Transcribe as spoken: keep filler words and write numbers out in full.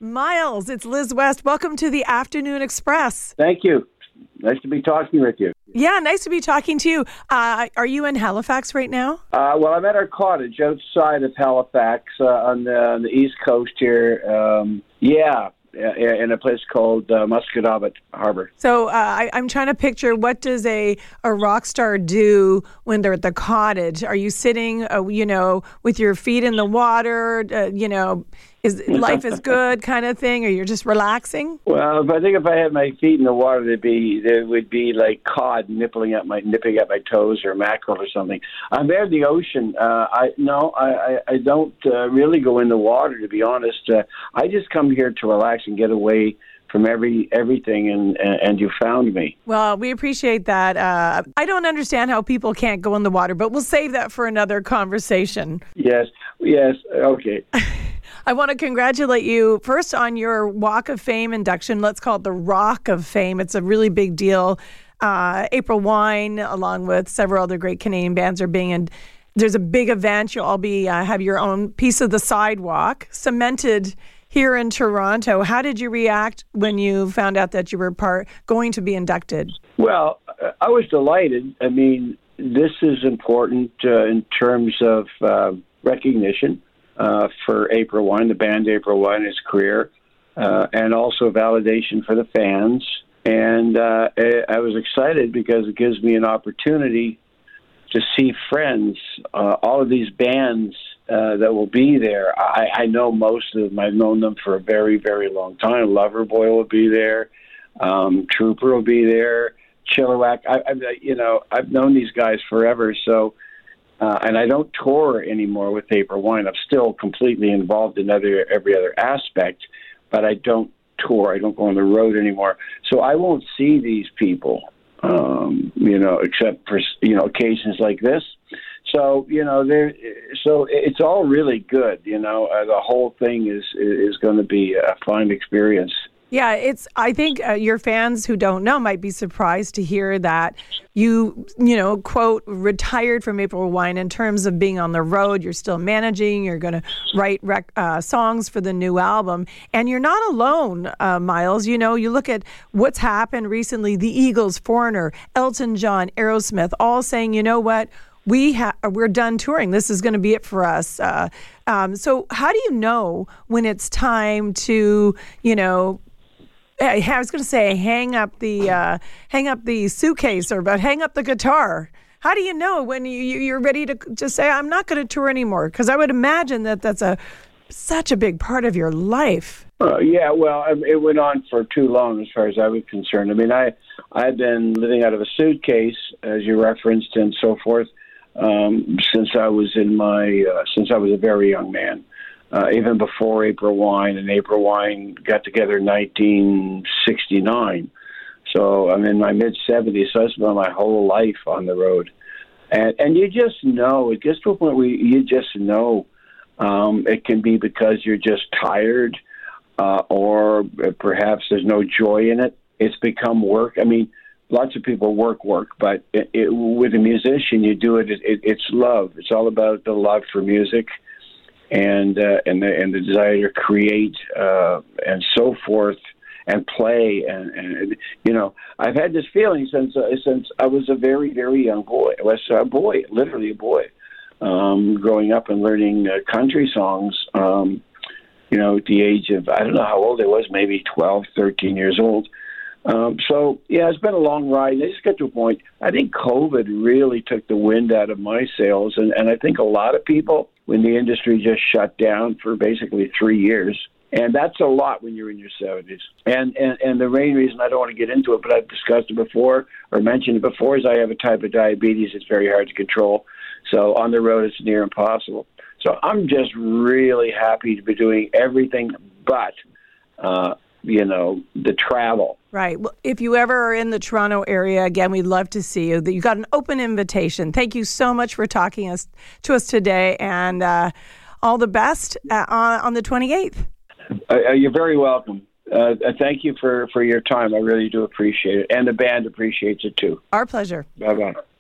Miles, it's Liz West. Welcome to the Afternoon Express. Thank you. Nice to be talking with you. Yeah, nice to be talking to you. Uh, are you in Halifax right now? Uh, well, I'm at our cottage outside of Halifax uh, on, the, on the East Coast here. Um, yeah, in a place called uh, Musquodoboit Harbor. So uh, I, I'm trying to picture, what does a, a rock star do when they're at the cottage? Are you sitting, uh, you know, with your feet in the water, uh, you know, is life is good kind of thing, or you're just relaxing? Well, I think if I had my feet in the water, they'd be there would be like cod nipping at my nipping at my toes, or mackerel or something. I'm there in the ocean. Uh, I no, I I, I don't uh, really go in the water, to be honest. Uh, I just come here to relax and get away from every everything, and and you found me. Well, we appreciate that. Uh, I don't understand how people can't go in the water, but we'll save that for another conversation. Yes, yes, okay. I want to congratulate you first on your Walk of Fame induction. Let's call it the Rock of Fame. It's a really big deal. Uh, April Wine, along with several other great Canadian bands, are being in. There's a big event. You'll all be uh, have your own piece of the sidewalk cemented here in Toronto. How did you react when you found out that you were part going to be inducted? Well, I was delighted. I mean, this is important uh, in terms of uh, recognition. Uh, for April Wine, the band April Wine, his career, uh, and also validation for the fans. And uh, I was excited because it gives me an opportunity to see friends, uh, all of these bands uh, that will be there. I, I know most of them. I've known them for a very, very long time. Loverboy will be there. Um, Trooper will be there. Chilliwack. I, I, you know, I've known these guys forever, so... Uh, and I don't tour anymore with April Wine. I'm still completely involved in other every other aspect, but I don't tour. I don't go on the road anymore. So I won't see these people, um, you know, except for, you know, occasions like this. So, you know, there. So it's all really good. You know, uh, the whole thing is is going to be a fine experience. Yeah, it's. I think uh, your fans who don't know might be surprised to hear that you, you know, quote, retired from April Wine in terms of being on the road. You're still managing. You're going to write rec- uh, songs for the new album. And you're not alone, uh, Miles. You know, you look at what's happened recently, the Eagles, Foreigner, Elton John, Aerosmith, all saying, you know what, we ha- we're done touring. This is going to be it for us. Uh, um, so how do you know when it's time to, you know, I was going to say hang up the uh, hang up the suitcase, or but hang up the guitar. How do you know when you, you're ready to just say, I'm not going to tour anymore? Because I would imagine that that's a such a big part of your life. Uh, yeah, well, it went on for too long as far as I was concerned. I mean, I, I've been living out of a suitcase, as you referenced, and so forth, um, since I was in my uh, since I was a very young man. Uh, even before April Wine, and April Wine got together in nineteen sixty-nine. So I'm in my mid-seventies, so I spent my whole life on the road. And and you just know, it gets to a point where you just know um, it can be because you're just tired, uh, or perhaps there's no joy in it. It's become work. I mean, lots of people work, work, but it, it, with a musician, you do it, it, it, it's love. It's all about the love for music. And uh, and the and the desire to create uh, and so forth and play and, and you know, I've had this feeling since uh, since I was a very very young boy. I was a boy, literally a boy, um, growing up and learning uh, country songs. Um, you know, at the age of, I don't know how old I was, maybe twelve, thirteen years old. Um, so, yeah, it's been a long ride. I just got to a point, I think COVID really took the wind out of my sails. And, and I think a lot of people, when the industry just shut down for basically three years, and that's a lot when you're in your seventies. And, and, and the main reason, I don't want to get into it, but I've discussed it before or mentioned it before, is I have a type of diabetes that's very hard to control. So on the road, it's near impossible. So I'm just really happy to be doing everything but, uh, you know, the travel. Right. Well, if you ever are in the Toronto area, again, we'd love to see you. You got an open invitation. Thank you so much for talking us to us today, and uh, all the best uh, on, on the twenty-eighth. Uh, you're very welcome. Uh, thank you for, for your time. I really do appreciate it. And the band appreciates it, too. Our pleasure. Bye-bye.